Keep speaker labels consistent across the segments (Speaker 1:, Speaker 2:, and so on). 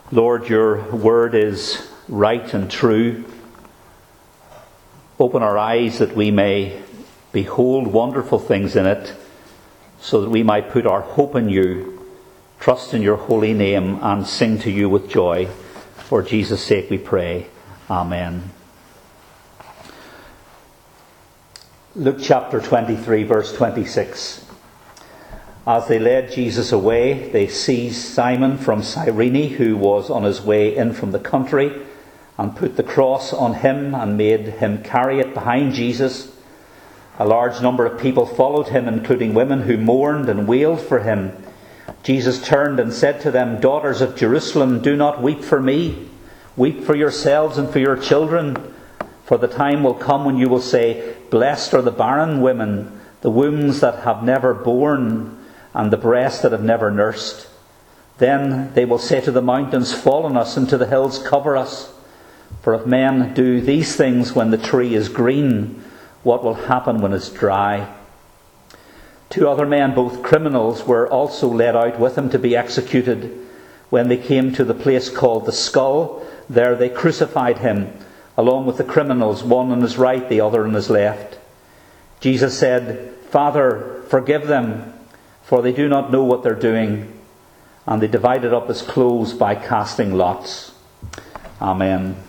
Speaker 1: Lord, your word is right and true. Open our eyes that we may behold wonderful things in it, so that we might put our hope in you, trust in your holy name, and sing to you with joy. For Jesus' sake we pray. Amen. Luke chapter 23, verse 26. As they led Jesus away, they seized Simon from Cyrene, who was on his way in from the country, and put the cross on him and made him carry it behind Jesus. A large number of people followed him, including women who mourned and wailed for him. Jesus turned and said to them, "Daughters of Jerusalem, do not weep for me. Weep for yourselves and for your children. For the time will come when you will say, 'Blessed are the barren women, the wombs that have never borne, and the breasts that have never nursed.' Then they will say to the mountains, 'Fall on us,' and to the hills, 'Cover us.' For if men do these things when the tree is green, what will happen when it's dry?" 2 other men, both criminals, were also led out with him to be executed. When they came to the place called the Skull, there they crucified him, along with the criminals, one on his right, the other on his left. Jesus said, "Father, forgive them, for they do not know what they're doing." And they divided up his clothes by casting lots. Amen.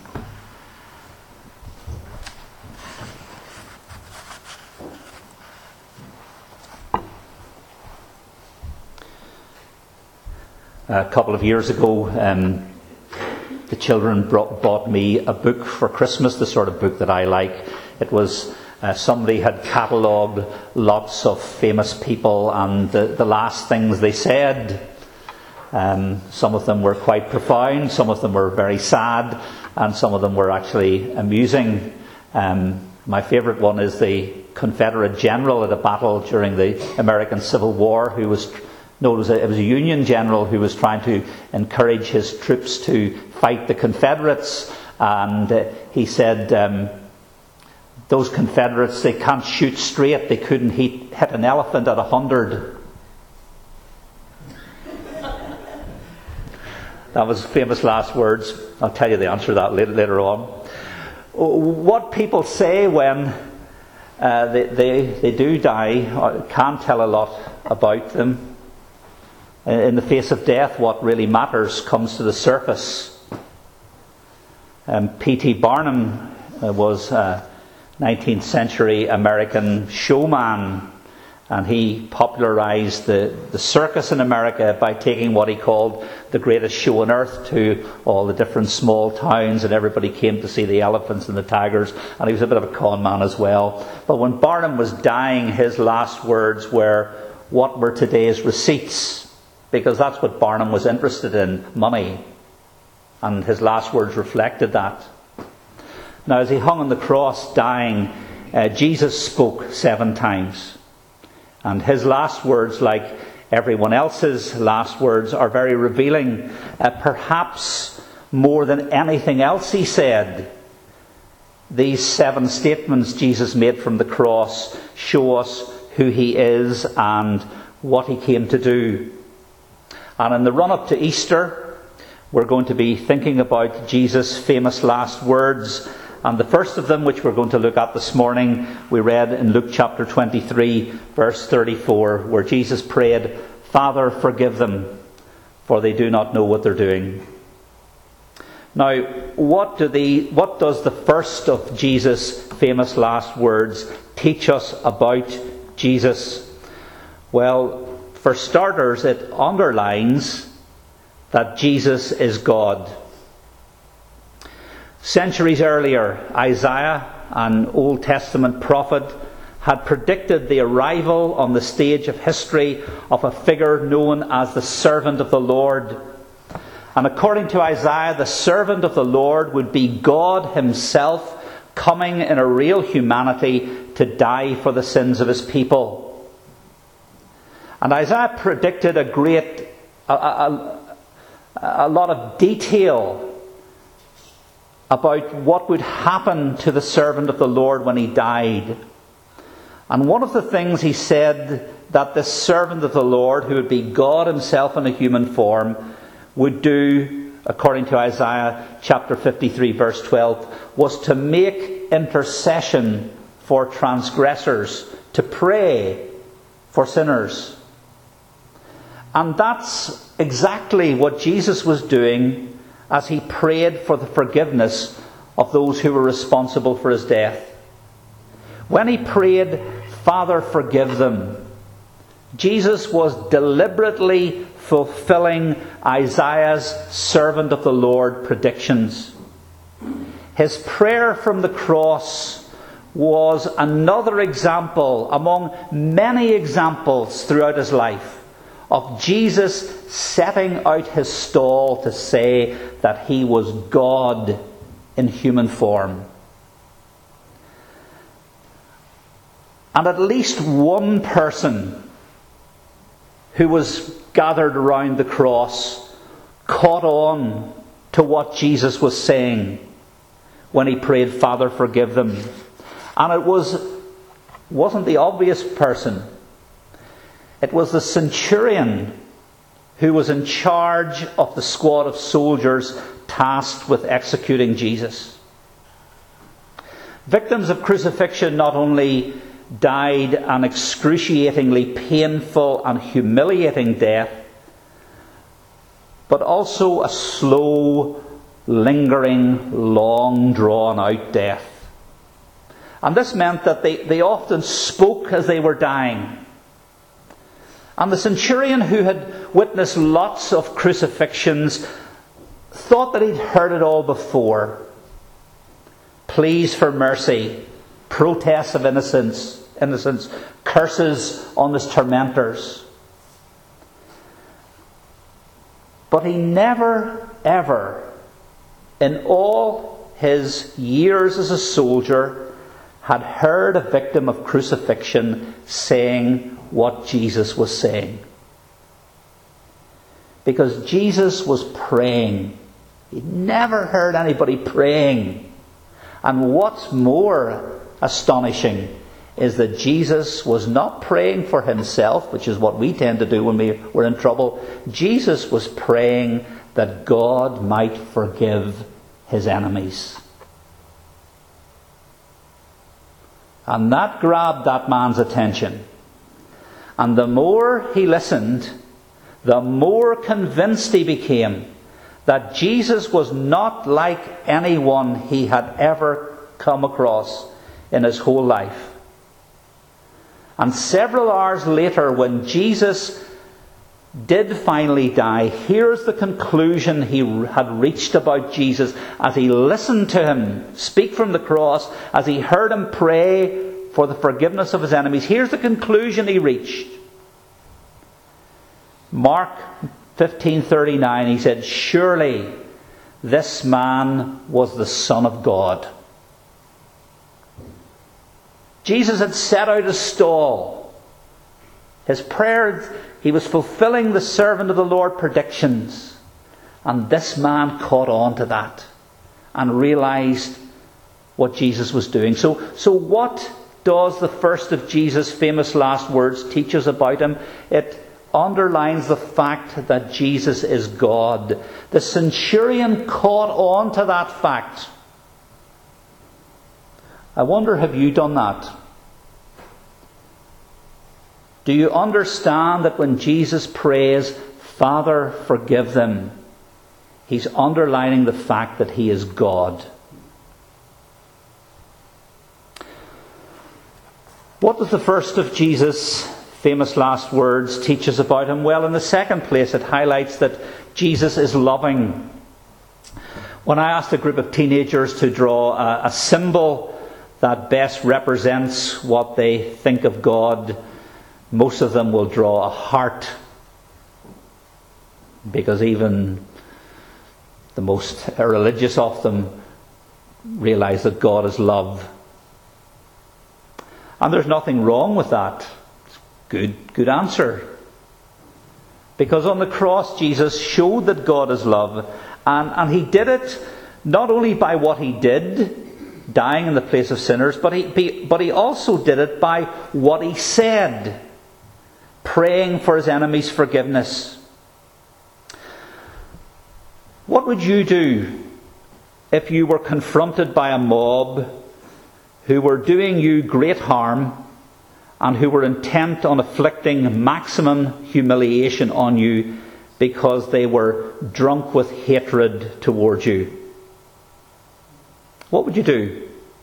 Speaker 1: A couple of years ago, the children bought me a book for Christmas, the sort of book that I like. It was somebody had catalogued lots of famous people and the last things they said. Some of them were quite profound, some of them were very sad, and some of them were actually amusing. My favourite one is the Confederate general at a battle during the American Civil War it was a Union general who was trying to encourage his troops to fight the Confederates, and he said, "Those Confederates, they can't shoot straight. They couldn't hit an elephant at 100. That was famous last words. I'll tell you the answer to that later on. What people say when they do die can't tell a lot about them. In the face of death, what really matters comes to the surface. P.T. Barnum was a 19th century American showman, and he popularised the circus in America by taking what he called the greatest show on earth to all the different small towns, and everybody came to see the elephants and the tigers, and he was a bit of a con man as well. But when Barnum was dying, his last words were, "What were today's receipts?" Because that's what Barnum was interested in, money. And his last words reflected that. Now, as he hung on the cross dying, Jesus spoke 7 times. And his last words, like everyone else's last words, are very revealing. Perhaps more than anything else he said, these 7 statements Jesus made from the cross show us who he is and what he came to do. And in the run-up to Easter, we're going to be thinking about Jesus' famous last words. And the first of them, which we're going to look at this morning, we read in Luke chapter 23, verse 34, where Jesus prayed, "Father, forgive them, for they do not know what they're doing." Now, what does the first of Jesus' famous last words teach us about Jesus? Well, for starters, it underlines that Jesus is God. Centuries earlier, Isaiah, an Old Testament prophet, had predicted the arrival on the stage of history of a figure known as the servant of the Lord. And according to Isaiah, the servant of the Lord would be God himself coming in a real humanity to die for the sins of his people. And Isaiah predicted a lot of detail about what would happen to the servant of the Lord when he died. And one of the things he said that this servant of the Lord, who would be God himself in a human form, would do according to Isaiah chapter 53 verse 12, was to make intercession for transgressors, to pray for sinners. And that's exactly what Jesus was doing as he prayed for the forgiveness of those who were responsible for his death. When he prayed, "Father, forgive them," Jesus was deliberately fulfilling Isaiah's servant of the Lord predictions. His prayer from the cross was another example among many examples throughout his life of Jesus setting out his stall to say that he was God in human form. And at least one person who was gathered around the cross caught on to what Jesus was saying when he prayed, "Father, forgive them." And it wasn't the obvious person. It was the centurion who was in charge of the squad of soldiers tasked with executing Jesus. Victims of crucifixion not only died an excruciatingly painful and humiliating death, but also a slow, lingering, long drawn out death. And this meant that they often spoke as they were dying. And the centurion, who had witnessed lots of crucifixions, thought that he'd heard it all before. Pleas for mercy, protests of innocence, curses on his tormentors. But he never, ever, in all his years as a soldier, had heard a victim of crucifixion saying what Jesus was saying. Because Jesus was praying. He'd never heard anybody praying. And what's more astonishing is that Jesus was not praying for himself, which is what we tend to do when we're in trouble. Jesus was praying that God might forgive his enemies. And that grabbed that man's attention. And the more he listened, the more convinced he became that Jesus was not like anyone he had ever come across in his whole life. And several hours later, when Jesus did finally die, here's the conclusion he had reached about Jesus as he listened to him speak from the cross, as he heard him pray for the forgiveness of his enemies. Here's the conclusion he reached. Mark 15:39, he said, "Surely this man was the Son of God." Jesus had set out his stall. His prayer, he was fulfilling the servant of the Lord predictions. And this man caught on to that and realized what Jesus was doing. So what does the first of Jesus' famous last words teach us about him? It underlines the fact that Jesus is God. The centurion caught on to that fact. I wonder, have you done that? Do you understand that when Jesus prays, "Father, forgive them," he's underlining the fact that he is God? What does the first of Jesus' famous last words teach us about him? Well, in the second place, it highlights that Jesus is loving. When I asked a group of teenagers to draw a symbol that best represents what they think of God, most of them will draw a heart, because even the most religious of them realize that God is love. And there's nothing wrong with that. It's good answer. Because on the cross, Jesus showed that God is love. And he did it not only by what he did, dying in the place of sinners, but he also did it by what he said, praying for his enemies' forgiveness. What would you do if you were confronted by a mob who were doing you great harm and who were intent on inflicting maximum humiliation on you because they were drunk with hatred towards you? What would you do?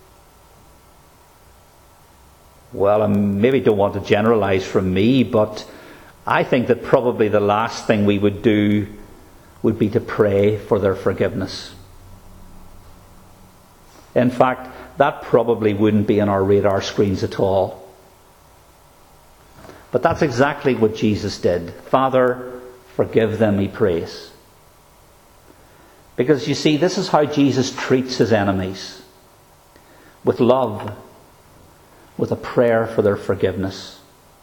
Speaker 1: Well, I maybe don't want to generalise from me, but I think that probably the last thing we would do would be to pray for their forgiveness. In fact, that probably wouldn't be on our radar screens at all. But that's exactly what Jesus did. Father, forgive them, he prays. Because you see, this is how Jesus treats his enemies. With love, with a prayer for their forgiveness.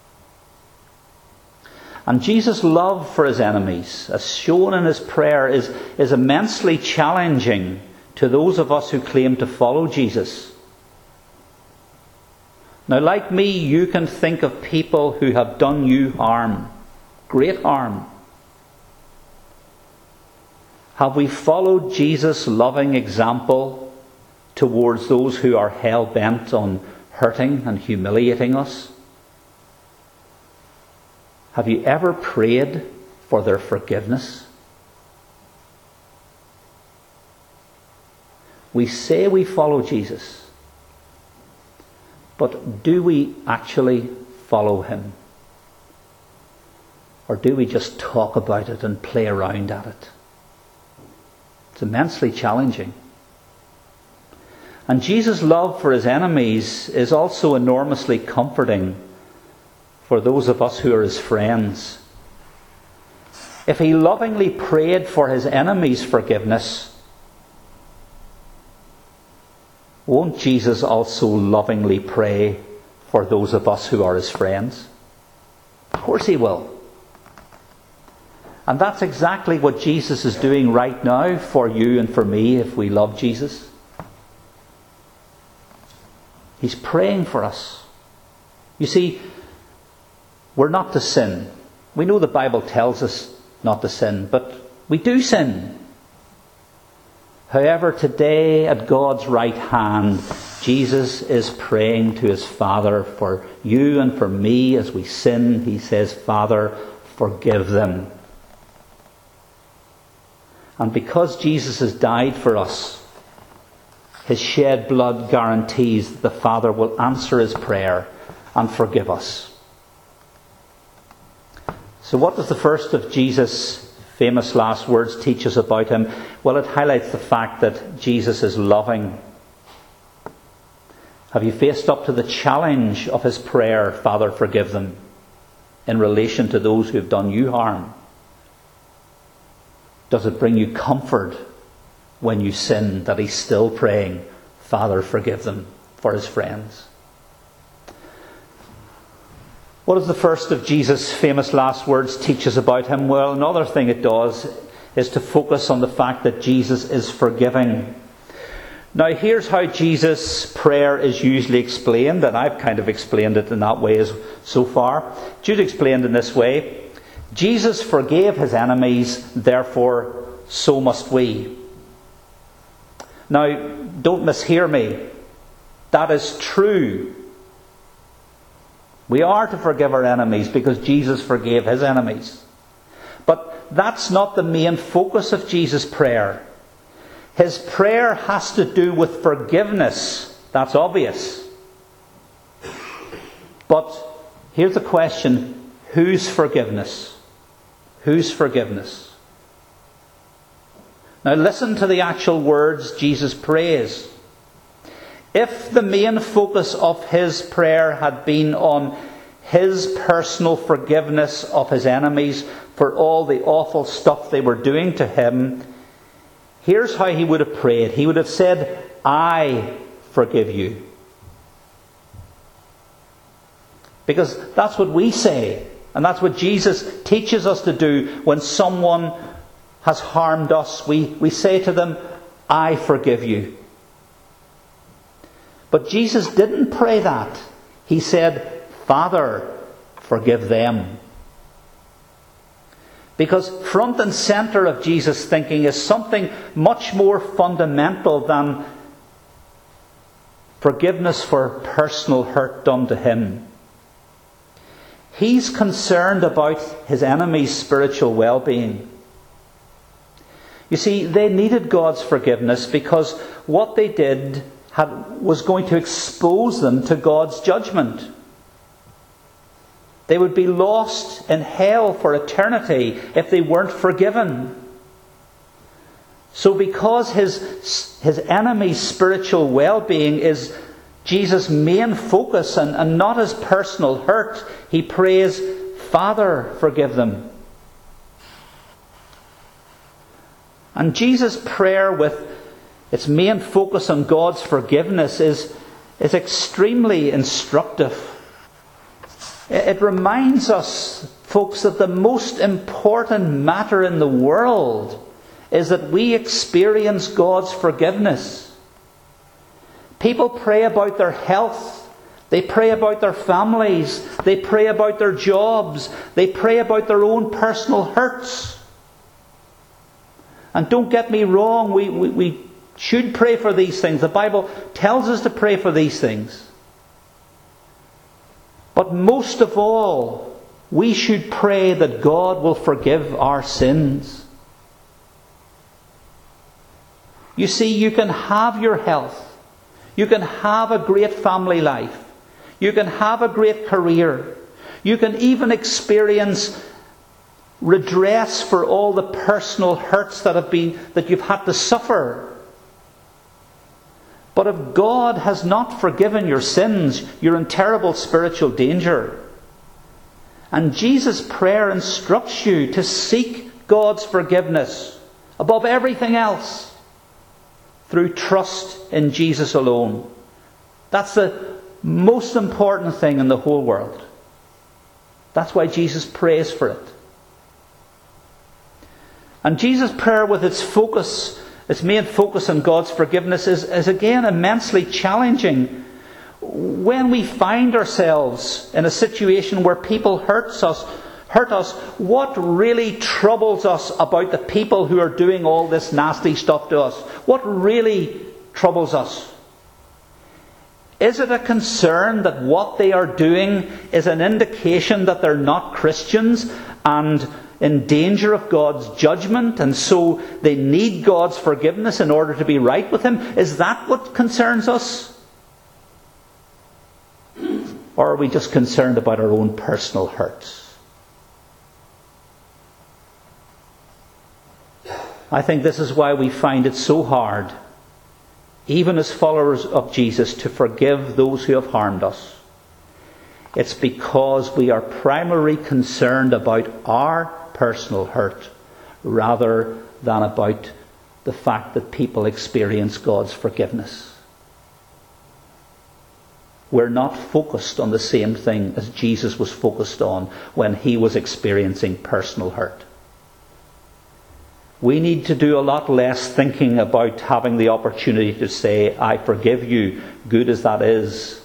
Speaker 1: And Jesus' love for his enemies, as shown in his prayer, is immensely challenging to those of us who claim to follow Jesus. Now, like me, you can think of people who have done you harm, great harm. Have we followed Jesus' loving example towards those who are hell-bent on hurting and humiliating us? Have you ever prayed for their forgiveness? We say we follow Jesus, but do we actually follow him? Or do we just talk about it and play around at it? It's immensely challenging. And Jesus' love for his enemies is also enormously comforting for those of us who are his friends. If he lovingly prayed for his enemies' forgiveness, won't Jesus also lovingly pray for those of us who are his friends? Of course he will. And that's exactly what Jesus is doing right now for you and for me if we love Jesus. He's praying for us. You see, we're not to sin. We know the Bible tells us not to sin, but we do sin. However, today at God's right hand, Jesus is praying to his Father for you and for me as we sin. He says, Father, forgive them. And because Jesus has died for us, his shed blood guarantees that the Father will answer his prayer and forgive us. So what does the first of Jesus' famous last words teach us about him? Well, it highlights the fact that Jesus is loving. Have you faced up to the challenge of his prayer, Father, forgive them, in relation to those who have done you harm? Does it bring you comfort when you sin that he's still praying, Father, forgive them, for his friends? What does the first of Jesus' famous last words teach us about him? Well, another thing it does is to focus on the fact that Jesus is forgiving. Now, here's how Jesus' prayer is usually explained, and I've kind of explained it in that way so far. Jude explained in this way: Jesus forgave his enemies, therefore so must we. Now, don't mishear me. That is true. We are to forgive our enemies because Jesus forgave his enemies. But that's not the main focus of Jesus' prayer. His prayer has to do with forgiveness. That's obvious. But here's the question: whose forgiveness? Whose forgiveness? Now listen to the actual words Jesus prays. If the main focus of his prayer had been on his personal forgiveness of his enemies for all the awful stuff they were doing to him, here's how he would have prayed. He would have said, I forgive you. Because that's what we say. And that's what Jesus teaches us to do when someone has harmed us. We say to them, I forgive you. But Jesus didn't pray that. He said, Father, forgive them. Because front and centre of Jesus' thinking is something much more fundamental than forgiveness for personal hurt done to him. He's concerned about his enemies' spiritual well-being. You see, they needed God's forgiveness because what they did was going to expose them to God's judgment. They would be lost in hell for eternity if they weren't forgiven. So because his enemy's spiritual well-being is Jesus' main focus and not his personal hurt, he prays, "Father, forgive them." And Jesus' prayer with its main focus on God's forgiveness is extremely instructive. It reminds us, folks, that the most important matter in the world is that we experience God's forgiveness. People pray about their health. They pray about their families. They pray about their jobs. They pray about their own personal hurts. And don't get me wrong, we should pray for these things. The Bible tells us to pray for these things. But most of all, we should pray that God will forgive our sins. You see, you can have your health. You can have a great family life. You can have a great career. You can even experience redress for all the personal hurts that you've had to suffer. But if God has not forgiven your sins, you're in terrible spiritual danger. And Jesus' prayer instructs you to seek God's forgiveness above everything else through trust in Jesus alone. That's the most important thing in the whole world. That's why Jesus prays for it. And Jesus' prayer with its main focus on God's forgiveness is again immensely challenging. When we find ourselves in a situation where people hurt us, what really troubles us about the people who are doing all this nasty stuff to us? What really troubles us? Is it a concern that what they are doing is an indication that they're not Christians and in danger of God's judgment, and so they need God's forgiveness in order to be right with Him? Is that what concerns us? Or are we just concerned about our own personal hurts? I think this is why we find it so hard, even as followers of Jesus, to forgive those who have harmed us. It's because we are primarily concerned about our personal hurt rather than about the fact that people experience God's forgiveness. We're not focused on the same thing as Jesus was focused on when he was experiencing personal hurt. We need to do a lot less thinking about having the opportunity to say, "I forgive you," good as that is.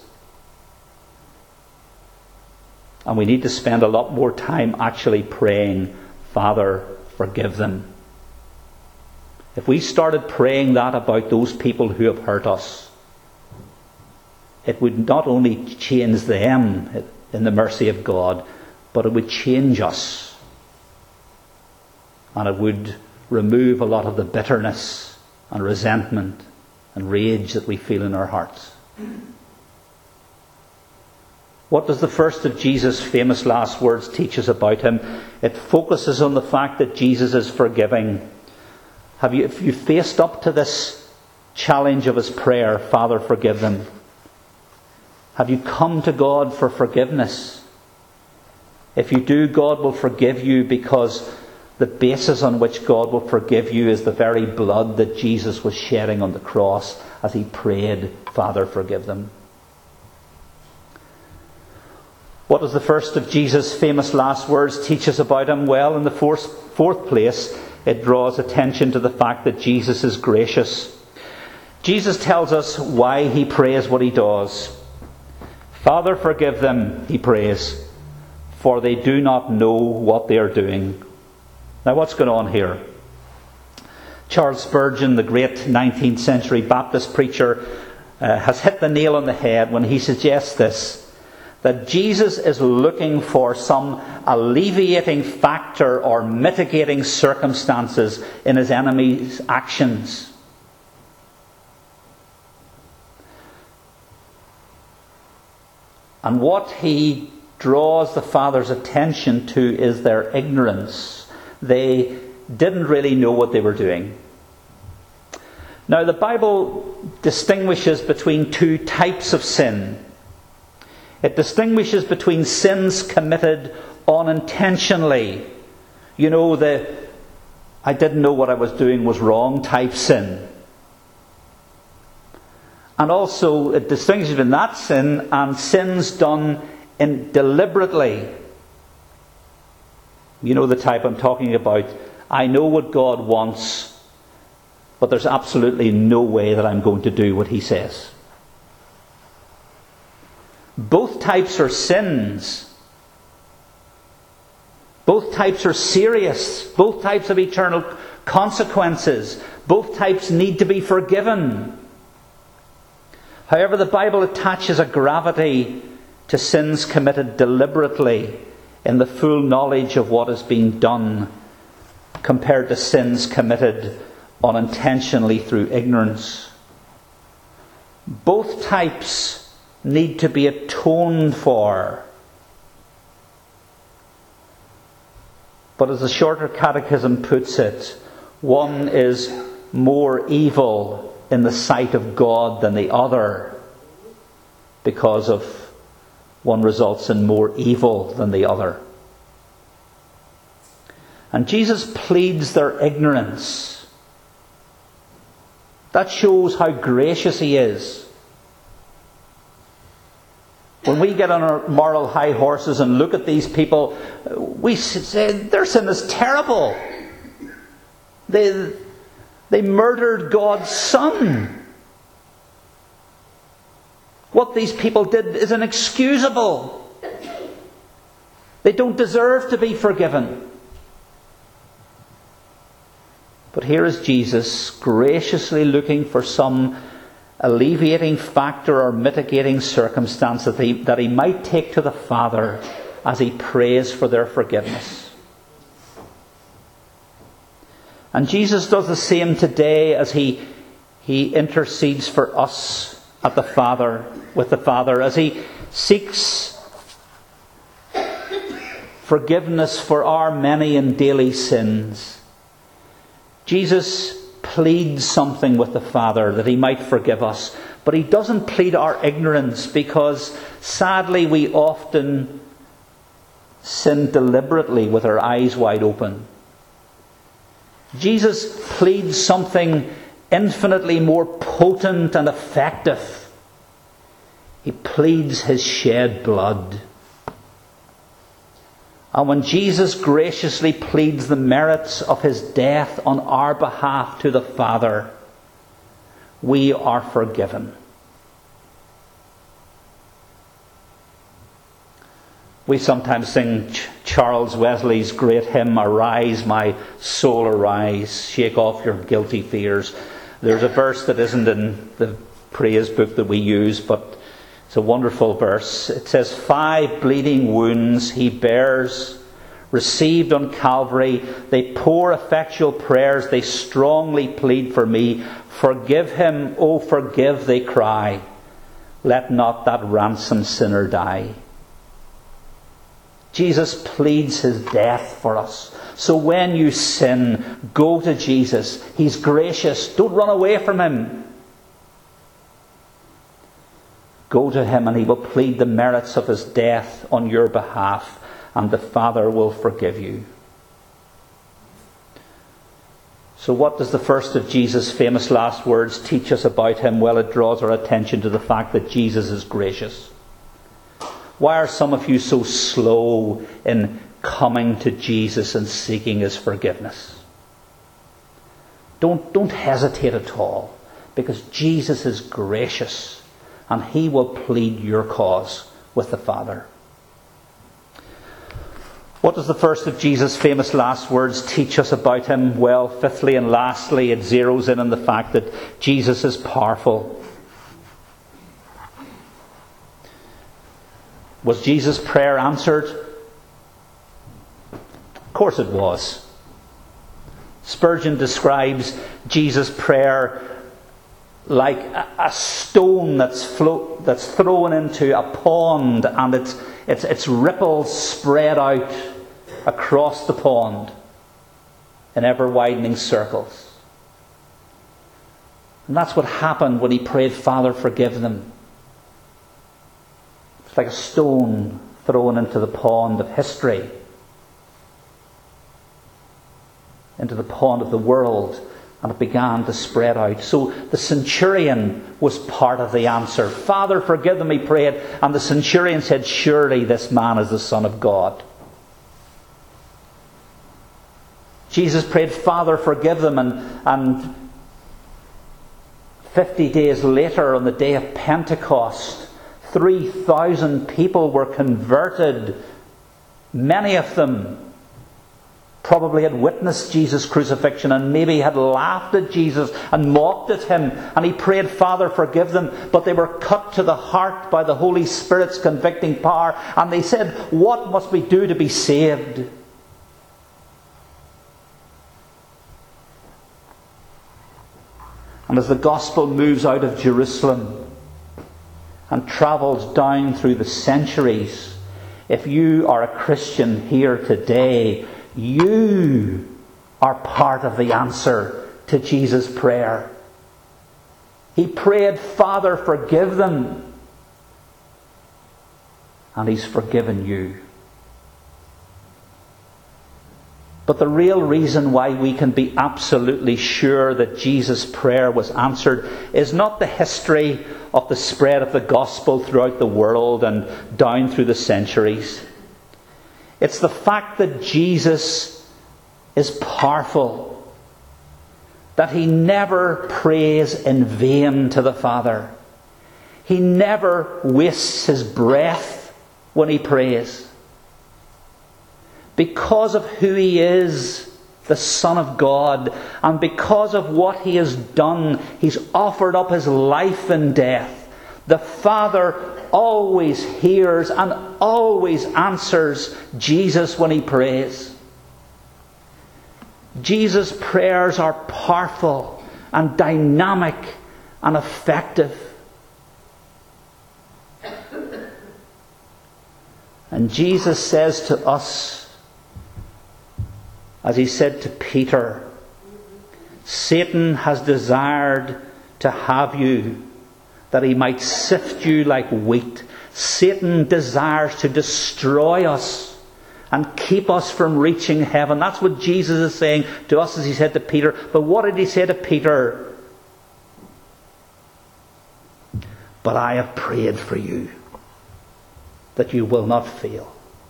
Speaker 1: And we need to spend a lot more time actually praying, "Father, forgive them." If we started praying that about those people who have hurt us, it would not only change them in the mercy of God, but it would change us. And it would remove a lot of the bitterness and resentment and rage that we feel in our hearts. What does the first of Jesus' famous last words teach us about him? It focuses on the fact that Jesus is forgiving. Have you faced up to this challenge of his prayer, "Father, forgive them"? Have you come to God for forgiveness? If you do, God will forgive you, because the basis on which God will forgive you is the very blood that Jesus was shedding on the cross as he prayed, "Father, forgive them." What does the first of Jesus' famous last words teach us about him? Well, in the fourth place, it draws attention to the fact that Jesus is gracious. Jesus tells us why he prays what he does. "Father, forgive them," he prays, "for they do not know what they are doing." Now, what's going on here? Charles Spurgeon, the great 19th century Baptist preacher, has hit the nail on the head when he suggests this, that Jesus is looking for some alleviating factor or mitigating circumstances in his enemy's actions. And what he draws the Father's attention to is their ignorance. They didn't really know what they were doing. Now, the Bible distinguishes between two types of sin. It distinguishes between sins committed unintentionally. You know, the I didn't know what I was doing was wrong type sin. And also it distinguishes between that sin and sins done deliberately. You know the type I'm talking about. I know what God wants, but there's absolutely no way that I'm going to do what He says. Both types are sins. Both types are serious. Both types have eternal consequences. Both types need to be forgiven. However, the Bible attaches a gravity to sins committed deliberately in the full knowledge of what is being done, compared to sins committed unintentionally through ignorance. Both types need to be atoned for. But as the Shorter Catechism puts it, one is more evil in the sight of God than the other, because of one results in more evil than the other. And Jesus pleads their ignorance. That shows how gracious He is. When we get on our moral high horses and look at these people, we say their sin is terrible. They murdered God's Son. What these people did is inexcusable. They don't deserve to be forgiven. But here is Jesus graciously looking for some alleviating factor or mitigating circumstance that he might take to the Father as He prays for their forgiveness. And Jesus does the same today as He intercedes for us at the Father, with the Father, as He seeks forgiveness for our many and daily sins. Jesus pleads something with the Father that He might forgive us, but He doesn't plead our ignorance, because sadly we often sin deliberately with our eyes wide open. Jesus pleads something infinitely more potent and effective. He pleads His shed blood. And when Jesus graciously pleads the merits of His death on our behalf to the Father, we are forgiven. We sometimes sing Charles Wesley's great hymn, "Arise, my soul, arise, shake off your guilty fears." There's a verse that isn't in the praise book that we use, but it's a wonderful verse. It says, 5 bleeding wounds He bears, received on Calvary. They pour effectual prayers, they strongly plead for me. Forgive Him, oh forgive, they cry. Let not that ransomed sinner die. Jesus pleads His death for us. So when you sin, go to Jesus. He's gracious. Don't run away from Him. Go to Him and He will plead the merits of His death on your behalf, and the Father will forgive you. So what does the first of Jesus' famous last words teach us about Him? Well, it draws our attention to the fact that Jesus is gracious. Why are some of you so slow in coming to Jesus and seeking His forgiveness? Don't hesitate at all, because Jesus is gracious and He will plead your cause with the Father. What does the first of Jesus' famous last words teach us about him? Well, fifthly and lastly, it zeroes in on the fact that Jesus is powerful. Was Jesus' prayer answered? Of course it was. Spurgeon describes Jesus' prayer like a stone that's thrown into a pond, and its ripples spread out across the pond in ever-widening circles. And that's what happened when he prayed, "Father, forgive them." It's like a stone thrown into the pond of history, into the pond of the world, and it began to spread out. So the centurion was part of the answer. "Father, forgive them," he prayed, and the centurion said, "Surely this man is the Son of God." Jesus prayed, "Father, forgive them," and 50 days later, on the day of Pentecost, 3,000 people were converted. Many of them probably had witnessed Jesus' crucifixion and maybe had laughed at Jesus and mocked at him. And he prayed, "Father, forgive them." But they were cut to the heart by the Holy Spirit's convicting power. And they said, "What must we do to be saved?" And as the gospel moves out of Jerusalem and travels down through the centuries, if you are a Christian here today, you are part of the answer to Jesus' prayer. He prayed, "Father, forgive them." And he's forgiven you. But the real reason why we can be absolutely sure that Jesus' prayer was answered is not the history of the spread of the gospel throughout the world and down through the centuries. It's the fact that Jesus is powerful, that he never prays in vain to the Father. He never wastes his breath when he prays. Because of who he is, the Son of God, and because of what he has done, he's offered up his life in death. The Father always hears and always answers Jesus when he prays. Jesus' prayers are powerful and dynamic and effective. And Jesus says to us, as he said to Peter, "Satan has desired to have you, that he might sift you like wheat." Satan desires to destroy us and keep us from reaching heaven. That's what Jesus is saying to us as he said to Peter. But what did he say to Peter? "But I have prayed for you, that you will not fail."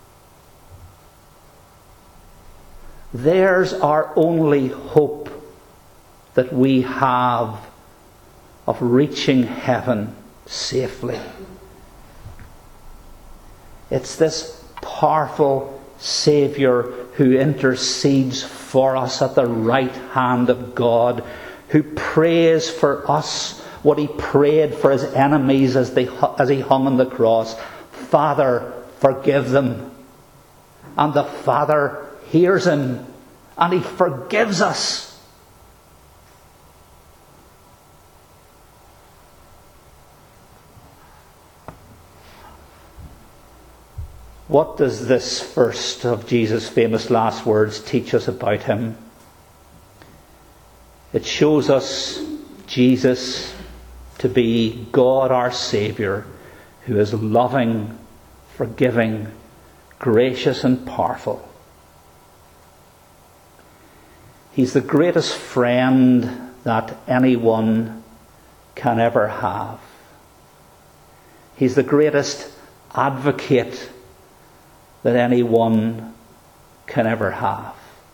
Speaker 1: There's our only hope that we have of reaching heaven safely. It's this powerful Saviour who intercedes for us at the right hand of God, who prays for us what he prayed for his enemies as he hung on the cross. "Father, forgive them." And the Father hears him and he forgives us. What does this first of Jesus' famous last words teach us about him? It shows us Jesus to be God our Saviour, who is loving, forgiving, gracious and powerful. He's the greatest friend that anyone can ever have. He's the greatest advocate that anyone can ever have.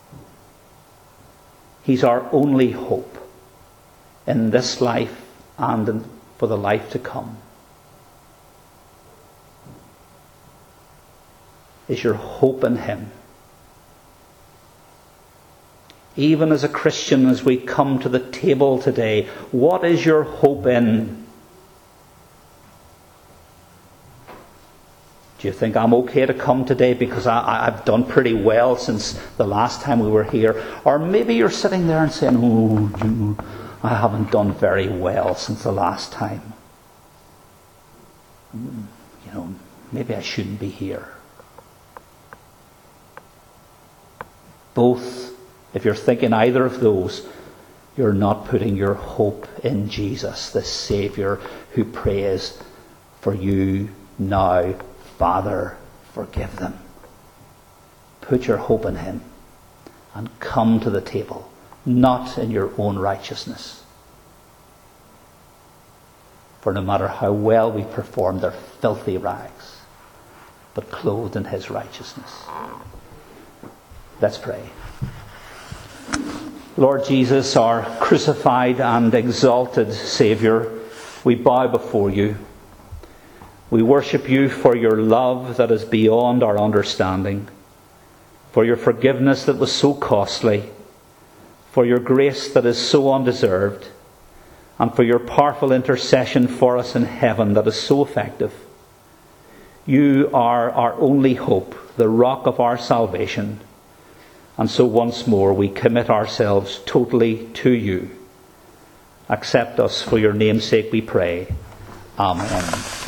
Speaker 1: He's our only hope in this life and for the life to come. Is your hope in him? Even as a Christian, as we come to the table today, what is your hope in? Do you think I'm okay to come today because I've done pretty well since the last time we were here? Or maybe you're sitting there and saying, oh, I haven't done very well since the last time. Maybe I shouldn't be here. Both, if you're thinking either of those, you're not putting your hope in Jesus, the Saviour who prays for you now. Father, forgive them. Put your hope in him and come to the table, not in your own righteousness. For no matter how well we perform, they're filthy rags, but clothed in his righteousness. Let's pray. Lord Jesus, our crucified and exalted Saviour, we bow before you. We worship you for your love that is beyond our understanding, for your forgiveness that was so costly, for your grace that is so undeserved, and for your powerful intercession for us in heaven that is so effective. You are our only hope, the rock of our salvation. And so once more we commit ourselves totally to you. Accept us for your name's sake, we pray. Amen.